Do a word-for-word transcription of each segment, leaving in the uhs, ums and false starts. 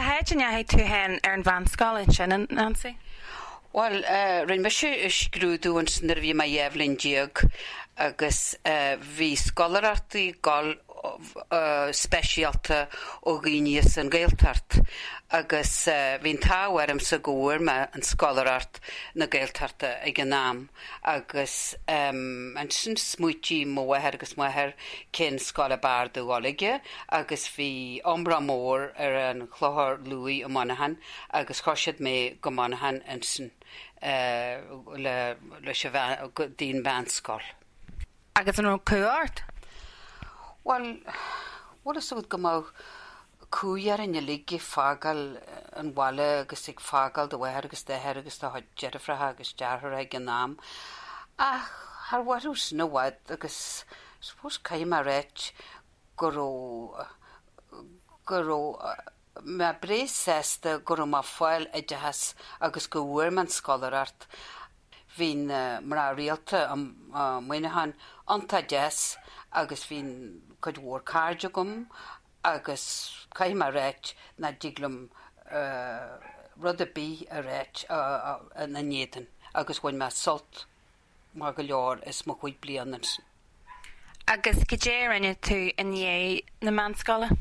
héid an head tú hen ar an bhain scáil sin, Nancy? Well, uh, rhaid mysio ysgrwydw yn sy'n fi mae Evelyn Diog agos uh, fi scholar arti gol uh, specialta o gynius yn gaeltart agos uh, fi'n taw ar ymsa gwyr mae yn scholar art na gaeltart ag yn am agos um, yn sy'n smwytio mwyr agos mwyr cyn scholar bardd o golygia agos fi ombra môr ar yn clohor Louis o Monaghan agos chosiad me go Monaghan yn sy'n Uh, le le chevan din banskol. Agus an cuart? Well, what is so gamo cuar in ligi fagal an walla agus sig fagal de wer agus de her agus de Jennifer agus jar ag nam. Ah, har warus no wat agus suppose kaima rech goro goro Ma bres sesta goro ma foil edahas agus go wyrman scholar art fin uh, mra realta am uh, mwynhan anta jes agus fin could war carjagum agus kaima rech na diglum uh, rudda bi a rech uh, uh, na nietan agus when ma salt ma galor is ma quite blianans agus gejéran tu in ye na man scholar.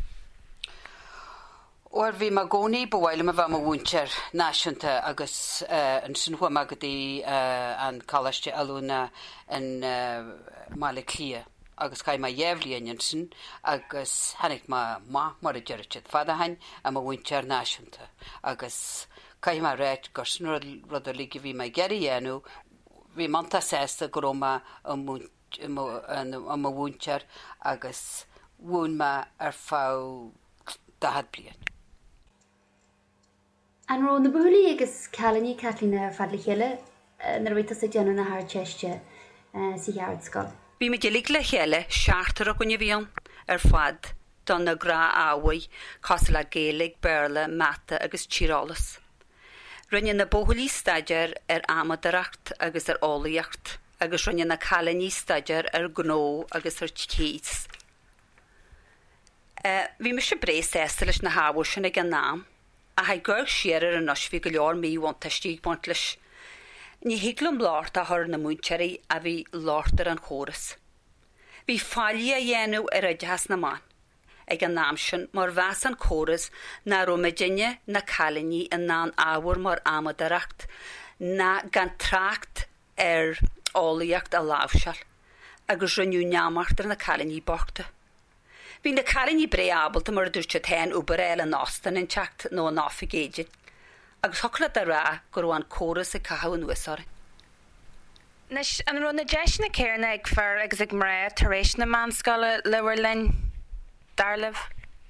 Or fi ma goni bwyl ma fa ma wyncher nasiwnta agos uh, yn synhwa ma gyda uh, an calastia alwna yn uh, Maleclia agos cael ma Evelyn yn ysyn agos hannig ma ma mor y gyrchyd fada hain a ma wyncher nasiwnta agos cael ma red gos rod o ligi fi ma geri enw fi manta sesta gyro ma yn ma wyncher agos wyn ma ar ffaw dahad blian. An ro na bwli agus calani Kathleen fadli hele na rwyta sy djan yn har chestje si yard skol. Bi me gelig le hele charter o gwnya fion ar fad don na gra awy cosla gelig berla mata agus chirolas. Rwynya na bohuli stager ar amadaracht agus ar oliacht agus rwynya na calani stager ar gno agus ar chkis. Vi me se bres estelys na hawysyn ag an nam a hai gyrg sierer yn osfi gylior mi want a stig pontlish. Ni higlum lort a hor na mwyncheri a fi lort ar an chorus. Fi falia yenw ar ydjas na man. Ag an namsyn mor fas an chorus na romedinje na calini yn na'n awr mor amadaracht na gan tract er oliacht a lawsial agus rynnu niamart ar na calini borgta. Fi'n na carin i bre abel ta mor dwrch ten uberel yn ostan yn chact no yn offi geidjid. Agus hocla da ra gyrwan chorus y cahaw yn wysor. Nes an ro na jesh na cairna ag far agus ag mre taresh na man scola lewer lyn darlef?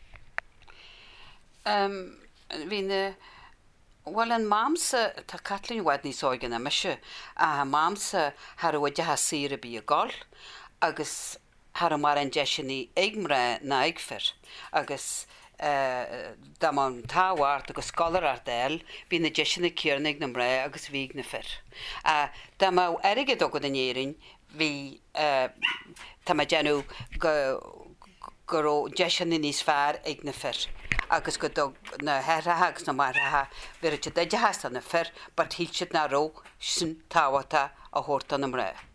Um, fi'n wel yn mamsa ta Kathleen wadni soigan am ysio a mamsa har wadja ha sir y bi y gol agus har mar an jeshini igmre na igfer agus uh, damon tawart agus scholar ardel bin na jeshini kiernig namre agus vig na fer a uh, dama erige dogod an yerin vi uh, tama janu go goro jeshini nis far ig na fer agus go dog na herhags na marha vir je de jahasta na fer but hitchit na ro sin tawata a horta namre